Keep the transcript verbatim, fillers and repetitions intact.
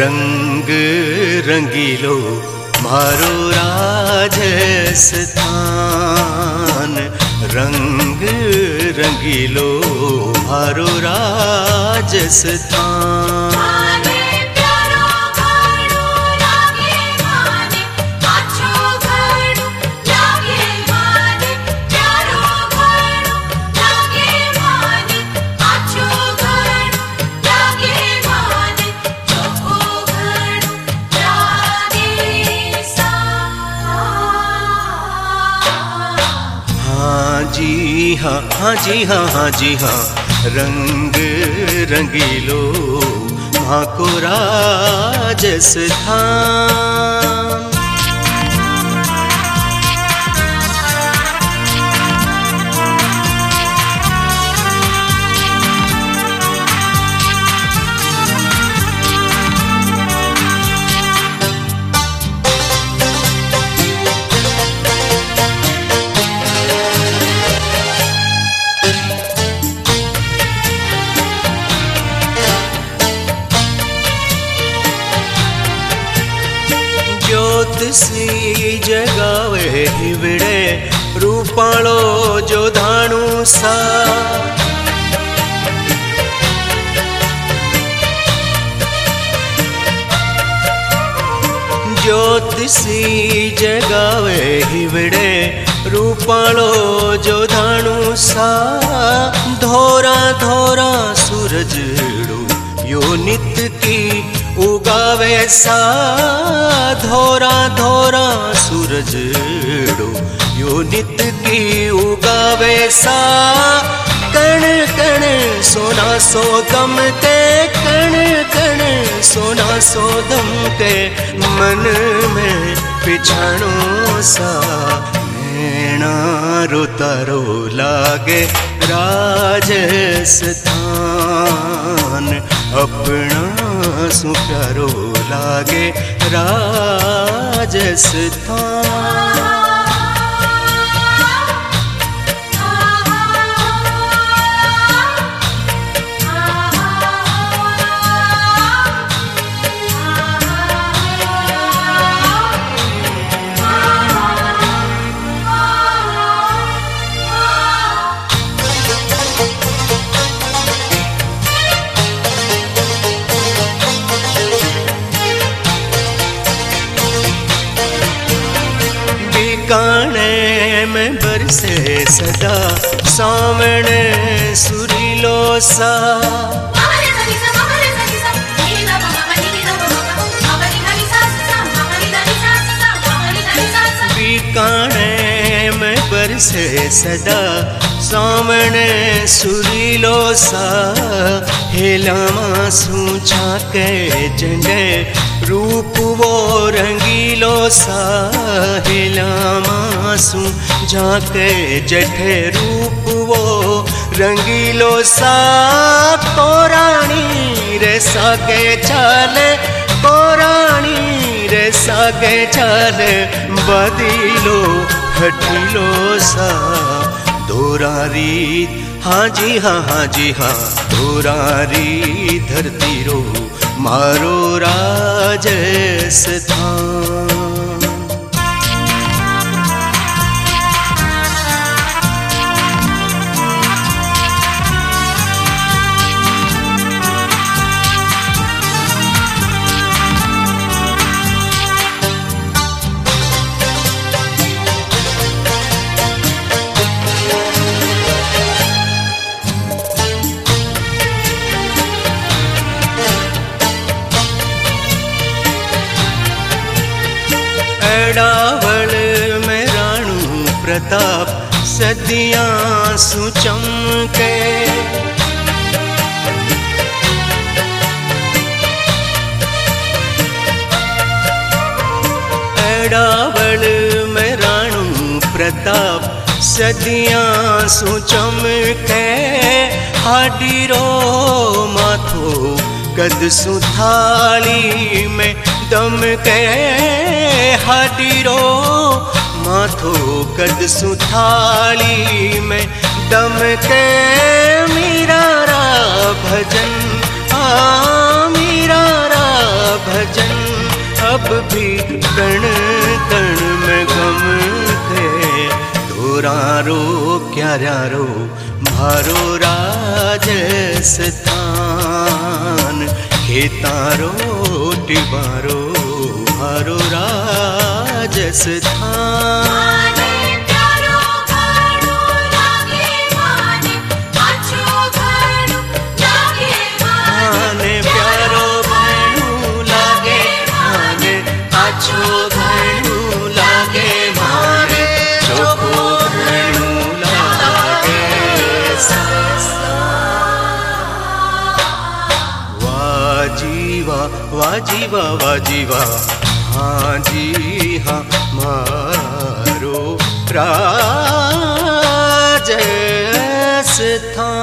रंग रंगीलो मारो राजस्थान, रंग रंगीलो मारो राजस्थान। जी हाँ हाँ जी हाँ हाँ जी हाँ, रंग रंगीलो माँ को राजस्थान। सी जगावे हिवड़े रूपालो जो धाणु सा, ज्योतिषी जगावे हिवड़े रूपालो जो धाणु सा। धोरा धोरा सूरजड़ो यो नित की उगावे सा, धोरा धोरा सूरजड़ो यो नित की उगावे सा। कण कण सोना सो दम के, कण कण सोना सो दम के, मन में पिछाणो सा। नैना रोता रो लागे राजस्थान, अपना सु प्यारो लागे राजस्थान। बीकाने में बरसे सदा सावण सुरीलो सा। बीकाने में बरसे सदा सावण सुरीलो सा। हेलामा सूझा के जंडे रूप वो रंगीलो सा। हेलामा सूझा के जठे रूप वो रंगीलो सा। कोराणी रे सागे चाले, कोराणी रे सागे चाले, बदीलो हटीलो सा। दोरारी हाँ जी हाँ हाँ जी हाँ, दोरारी धरती रो मारो राजस्थान। एडावल में राणू प्रताप सदियां सु चमके। एडावल में राणू प्रताप सदियां सु चमके। हाडीरो माथो कद सु थाली में दम के। हाडीरो माथो कद सु थाली में दम के। मीरा रा भजन आ मीरा रा भजन भी कण कण में गम थे। तोरारो क्यारो मारो राजस्थान, खेतारो टिबारो मारो राजस्थान। वाजीवा वाजीवा हाँ जी हाँ मारो राजस्थान।